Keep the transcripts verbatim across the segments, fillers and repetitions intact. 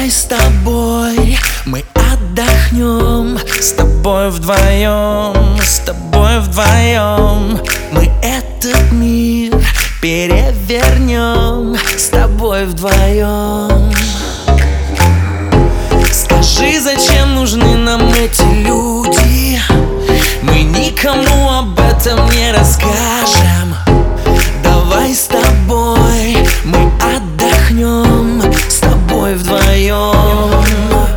Давай с тобой мы отдохнем, с тобой вдвоем, с тобой вдвоем. Мы этот мир перевернем, с тобой вдвоем. Скажи, зачем нужны нам эти люди? Мы никому об этом не расскажем. Давай с тобой мы отдохнем, с тобой вдвоем.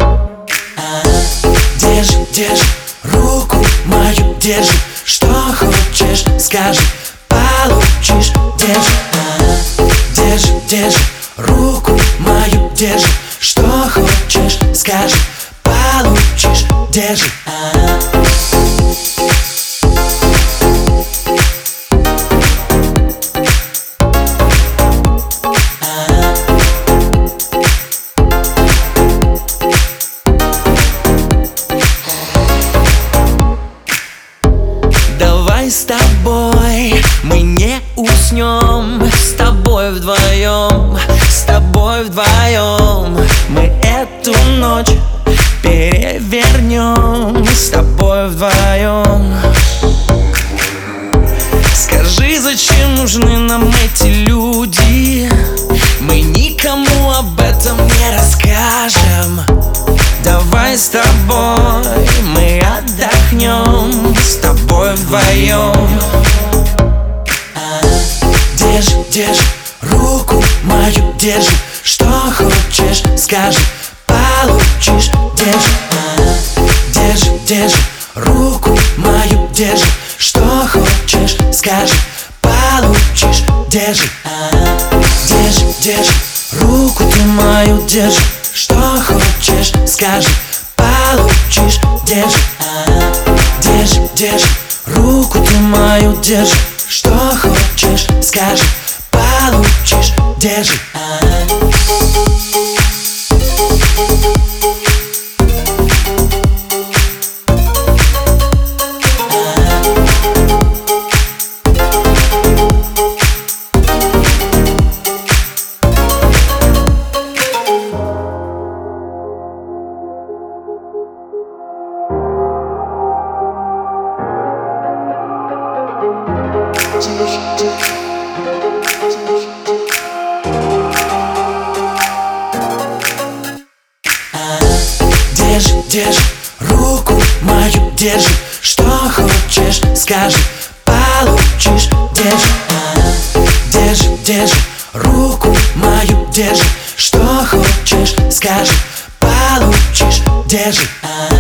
Держи, держи руку мою, держи. Что хочешь, скажи, получишь. Держи, держи, держи руку мою, держи. Что хочешь, скажи, получишь. Держи. Давай с тобой мы не уснем, с тобой вдвоем, с тобой вдвоем. Мы эту ночь перевернем, с тобой вдвоем. Скажи, зачем нужны нам эти люди? Мы никому об этом не расскажем. Давай с тобой мы отдохнем, с тобой вдвоем. Держи, держи руку мою, держи. Что хочешь, скажи, получишь. Держи, держи, держи руку мою, держи. Что хочешь, скажи, получишь. Держи, держи, держи руку ты мою, держи. Что хочешь, скажи, получишь. Держи, держи, держи руку ты мою, держи. Что хочешь, скажи, получишь. Держи. Держи, держи руку мою, держи. Что хочешь, скажи, получишь. Держи, держи, держи руку мою, держи. Что хочешь, скажи, получишь. Держи.